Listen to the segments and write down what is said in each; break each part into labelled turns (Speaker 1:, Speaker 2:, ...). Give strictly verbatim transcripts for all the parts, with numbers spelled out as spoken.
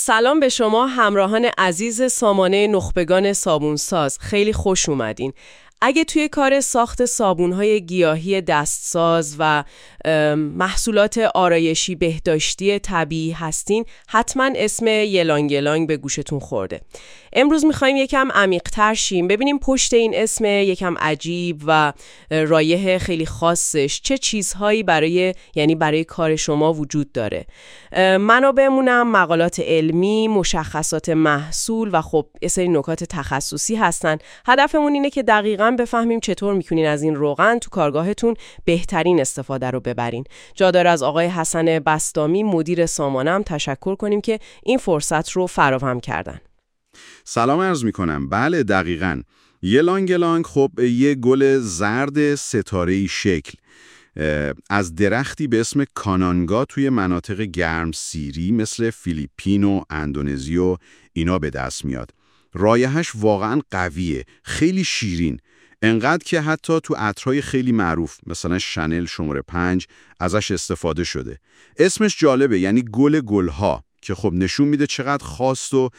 Speaker 1: سلام به شما همراهان عزیز سامانه نخبگان صابونساز. خیلی خوش اومدین. اگه توی کار ساخت صابون‌های گیاهی دستساز و محصولات آرایشی بهداشتی طبیعی هستین، حتما اسم یلانگ یلانگ به گوشتون خورده. امروز می‌خوایم یکم عمیق‌تر شیم، ببینیم پشت این اسم یکم عجیب و رایح خیلی خاصش چه چیزهایی برای یعنی برای کار شما وجود داره. منابعمونم مقالات علمی، مشخصات محصول و خب یه سری نکات تخصصی هستن. هدفمون اینه که دقیقاً بفهمیم چطور میتونین از این روغن تو کارگاهتون بهترین استفاده رو ببرین. جا داره از آقای حسن بسطامی مدیر سامانه تشکر کنیم که این فرصت رو فراهم کردن.
Speaker 2: سلام عرض میکنم. بله دقیقاً. یلانگ یلانگ خب یه گل زرد ستاره‌ای شکل از درختی به اسم کانانگا توی مناطق گرم سیری مثل فیلیپین و اندونزی و اینا به دست میاد. رایحه‌اش واقعاً قویه، خیلی شیرین. انقدر که حتی تو عطرهای خیلی معروف مثلا شانل شماره پنج ازش استفاده شده. اسمش جالبه، یعنی گل گلها، که خب نشون میده چقدر خاص و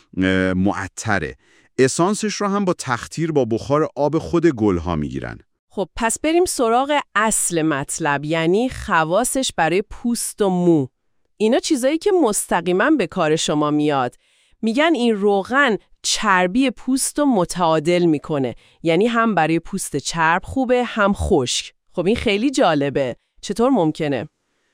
Speaker 2: معطره. اسانسش رو هم با تختیر با بخار آب خود گلها میگیرن.
Speaker 1: خب پس بریم سراغ اصل مطلب، یعنی خواصش برای پوست و مو. اینا چیزایی که مستقیما به کار شما میاد. میگن این روغن چربی پوست رو متعادل میکنه، یعنی هم برای پوست چرب خوبه هم خشک. خب این خیلی جالبه. چطور ممکنه؟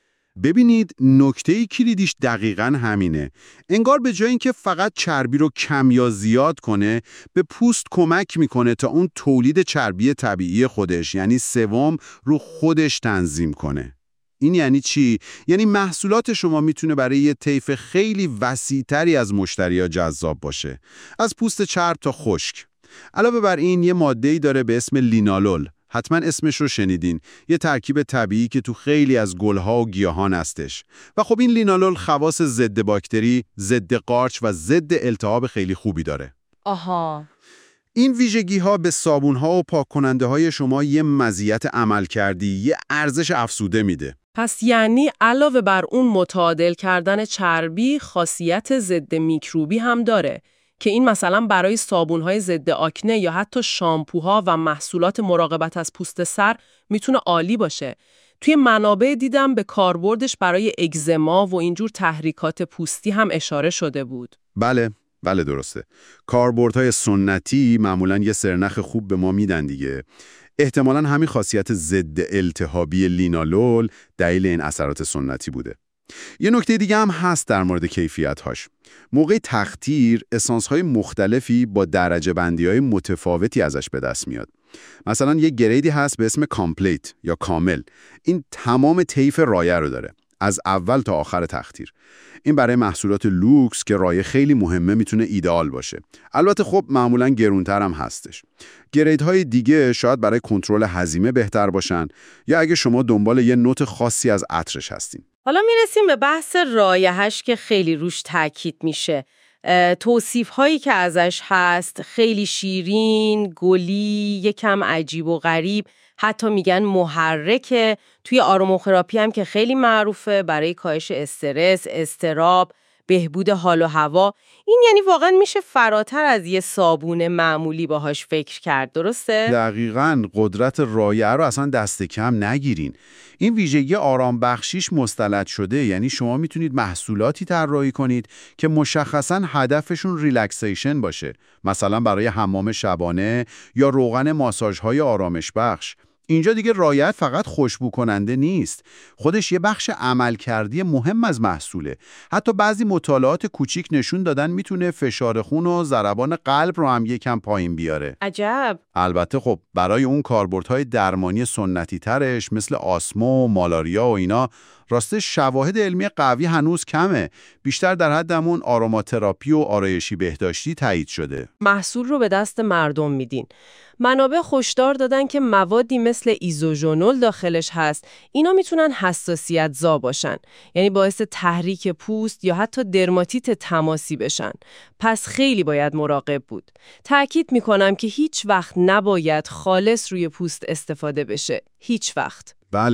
Speaker 2: ببینید نکته کلیدیش دقیقاً همینه. انگار به جای اینکه فقط چربی رو کم یا زیاد کنه، به پوست کمک میکنه تا اون تولید چربی طبیعی خودش، یعنی سوم، رو خودش تنظیم کنه. این یعنی چی؟ یعنی محصولات شما میتونه برای یه طیف خیلی وسیع‌تری از مشتری‌ها جذاب باشه، از پوست چرب تا خشک. علاوه بر این یه ماده‌ای داره به اسم لینالول. حتما اسمش رو شنیدین. یه ترکیب طبیعی که تو خیلی از گلها و گیاهان هستش. و خب این لینالول خواص ضد باکتری، ضد قارچ و ضد التهاب خیلی خوبی داره.
Speaker 1: آها.
Speaker 2: این ویژگی‌ها به صابون‌ها و پاک‌کننده‌های شما یه مزیت عملکردی، یه ارزش افزوده میده.
Speaker 1: پس یعنی علاوه بر اون متعادل کردن چربی، خاصیت ضد میکروبی هم داره که این مثلا برای صابون‌های ضد آکنه یا حتی شامپوها و محصولات مراقبت از پوست سر میتونه عالی باشه. توی منابع دیدم به کاربردش برای اگزما و اینجور تحریکات پوستی هم اشاره شده بود.
Speaker 2: بله، بله درسته. کاربردهای سنتی معمولاً یه سرنخ خوب به ما میدن دیگه. احتمالاً همین خاصیت ضد التهابی لینالول دلیل این اثرات سنتی بوده. یه نکته دیگه هم هست در مورد کیفیت‌هاش. موقع تختیر اسانس‌های مختلفی با درجه بندی‌های متفاوتی ازش به دست میاد. مثلا یه گریدی هست به اسم کامپلیت یا کامل. این تمام طیف رایه رو داره، از اول تا آخر تختیر. این برای محصولات لوکس که رایه خیلی مهمه میتونه ایدئال باشه. البته خب معمولاً گرونتر هم هستش. گریدهای دیگه شاید برای کنترل هضیمه بهتر باشن، یا اگه شما دنبال یه نوت خاصی از عطرش هستین.
Speaker 1: حالا میرسیم به بحث رایحه‌اش که خیلی روش تاکید میشه. توصیف هایی که ازش هست خیلی شیرین، گلی، یکم عجیب و غریب، حتی میگن محرکه. توی آروموتراپی هم که خیلی معروفه برای کاهش استرس، اضطراب، بهبود حال و هوا. این یعنی واقعا میشه فراتر از یه صابون معمولی باهاش فکر کرد، درسته؟
Speaker 2: دقیقاً. قدرت رایحه رو اصلا دست کم نگیرین. این ویژگی آرام بخشیش مستلزم شده، یعنی شما میتونید محصولاتی طراحی کنید که مشخصاً هدفشون ریلکسیشن باشه، مثلا برای حمام شبانه یا روغن ماساژهای آرامش بخش. اینجا دیگه رایحه فقط خوشبو کننده نیست، خودش یه بخش عملکردی مهم از محصوله. حتی بعضی مطالعات کوچیک نشون دادن میتونه فشار خون و ضربان قلب رو هم یکم پایین بیاره.
Speaker 1: عجب.
Speaker 2: البته خب برای اون کاربردهای درمانی سنتی ترش مثل آسما و مالاریا و اینا راستش شواهد علمی قوی هنوز کمه. بیشتر در حد همون آروماتراپی و آرایشی بهداشتی تایید شده.
Speaker 1: محصول رو به دست مردم میدین. منابع هشدار دادن که موادی مثل ایزوژونول داخلش هست. اینا میتونن حساسیت زا باشن، یعنی باعث تحریک پوست یا حتی درماتیت تماسی بشن. پس خیلی باید مراقب بود. تأکید میکنم که هیچ وقت نباید خالص روی پوست استفاده بشه. هیچ وقت.
Speaker 2: بله.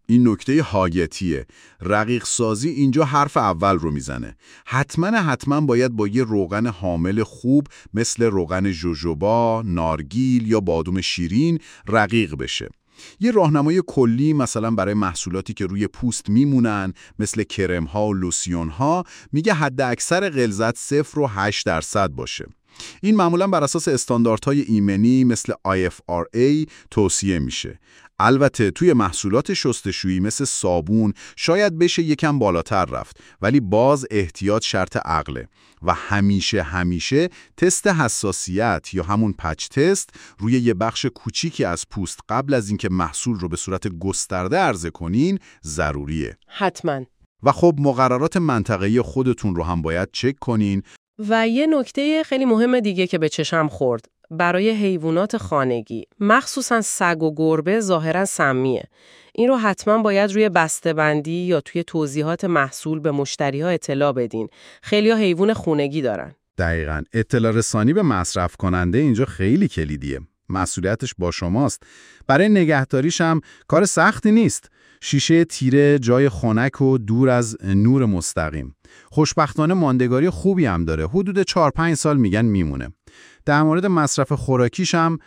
Speaker 2: این نکته حایتیه. رقیق سازی اینجا حرف اول رو میزنه. حتما حتما باید با یه روغن حامل خوب مثل روغن جوجوبا، نارگیل یا بادوم شیرین رقیق بشه. یه راهنمای کلی مثلا برای محصولاتی که روی پوست میمونن مثل کرم ها و لوسیون ها میگه حد اکثر غلظت صفر و هشت درصد باشه. این معمولا بر اساس استانداردهای ایمنی مثل آی اف آر ای توصیه میشه. البته توی محصولات شستشویی مثل صابون شاید بشه یکم بالاتر رفت، ولی باز احتیاط شرط عقله و همیشه همیشه تست حساسیت یا همون پچ تست روی یه بخش کوچیکی از پوست قبل از اینکه محصول رو به صورت گسترده عرضه کنین ضروریه.
Speaker 1: حتما.
Speaker 2: و خب مقررات منطقه‌ای خودتون رو هم باید چک کنین.
Speaker 1: و یه نکته خیلی مهم دیگه که به چشم خورد، برای حیوانات خانگی، مخصوصا سگ و گربه ظاهرا سمیه. این رو حتما باید روی بسته‌بندی یا توی توضیحات محصول به مشتری‌ها اطلاع بدین. خیلی‌ها حیوان خونگی دارن.
Speaker 2: دقیقاً. اطلاع رسانی به مصرف کننده اینجا خیلی کلیدیه. مسئولیتش با شماست. برای نگهداریش هم کار سختی نیست. شیشه تیره جای خنک و دور از نور مستقیم. خوشبختانه ماندگاری خوبی هم داره. حدود چهار پنج سال میگن میمونه. در مورد مصرف خوراکیش هم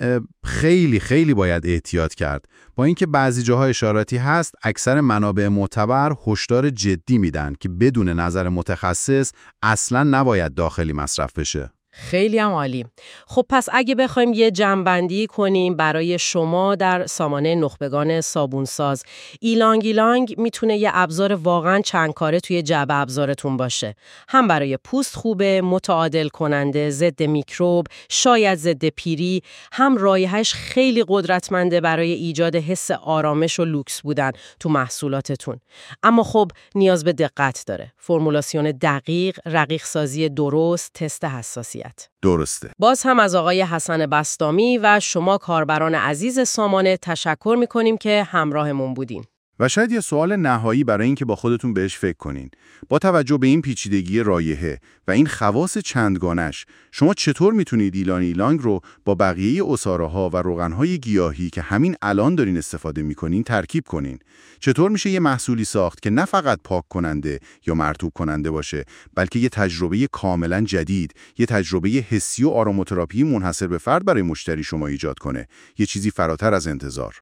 Speaker 2: خیلی خیلی باید احتیاط کرد. با اینکه بعضی جاها اشاراتی هست، اکثر منابع معتبر هشدار جدی میدن که بدون نظر متخصص اصلاً نباید داخلی مصرف بشه.
Speaker 1: خیلی هم عالی. خب پس اگه بخوایم یه جمع‌بندی کنیم برای شما در سامانه نخبگان صابونساز، ایلانگ ایلانگ میتونه یه ابزار واقعاً چند کاره توی جعبه ابزارتون باشه. هم برای پوست خوبه، متعادل کننده، ضد میکروب، شاید ضد پیری، هم رایحه‌اش خیلی قدرتمنده برای ایجاد حس آرامش و لوکس بودن تو محصولاتتون. اما خب نیاز به دقت داره. فرمولاسیون دقیق، رقیق سازی درست، تست حساسیت.
Speaker 2: درسته.
Speaker 1: باز هم از آقای حسن بسطامی و شما کاربران عزیز سامانه تشکر میکنیم که همراهمون بودین.
Speaker 2: و شاید یه سوال نهایی برای این که با خودتون بهش فکر کنین. با توجه به این پیچیدگی رایحه و این خواص چندگانش، شما چطور میتونید ایلان ایلانگ رو با بقیه عصاره‌ها و روغن‌های گیاهی که همین الان دارین استفاده میکنین ترکیب کنین؟ چطور میشه یه محصولی ساخت که نه فقط پاک کننده یا مرطوب کننده باشه، بلکه یه تجربه کاملا جدید، یه تجربه حسی و آروموتراپی منحصر به فرد برای مشتری شما ایجاد کنه، یه چیزی فراتر از انتظار؟